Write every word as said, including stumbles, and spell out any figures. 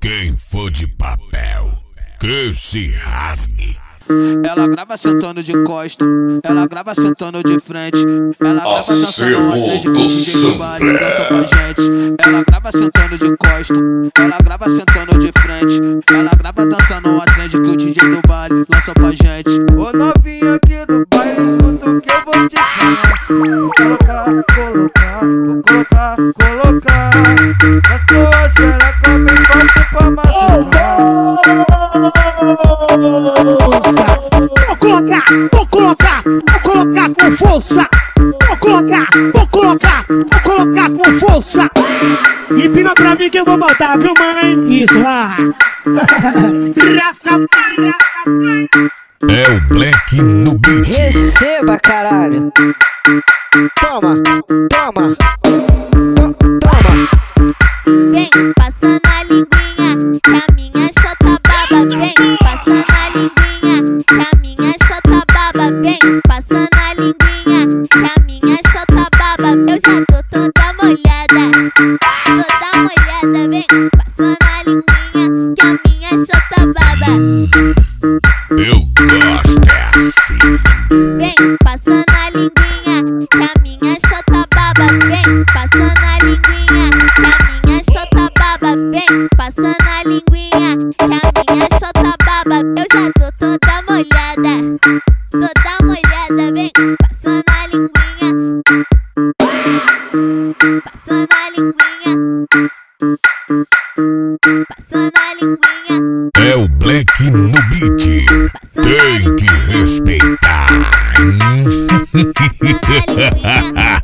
Quem for de papel, que se rasgue. Ela grava sentando de costa, ela grava sentando de frente, ela grava dançando um Atlético D J do baile, dança pra gente. Ela grava sentando de costa, ela grava sentando de frente, ela grava dançando um Atlético D J do baile, lança pra gente. Ô novinha aqui do baile, escuta o que eu vou te falar. Vou colocar, colocar, vou colocar, colocar na sua xereca bem forte pra machucar. Vou colocar, vou colocar, vou colocar com força. Vou colocar, vou colocar, vou colocar com força. Empina pra mim que eu vou botar, viu mãe? Isso, ah. Raça, É o Black no beat. Receba, caralho. Toma, toma, to- toma. Vem passando a linguinha, que a minha chota baba. Vem passando a linguinha, que a minha chota baba. Vem passando a linguinha, que a minha chota baba. Eu já tô toda molhada, toda molhada. Vem passando a linguinha, que a minha chota baba. Eu gosto é assim. Vem passando a linguinha, que a minha chota baba. Vem passando a linguinha, que a minha chota baba. Vem passando a linguinha, que a minha chota baba. Eu já tô toda molhada, toda molhada. Vem passando a linguinha, passando a linguinha, passando a linguinha. É o Black no beat. Tem que respeitar. Passando a linguinha.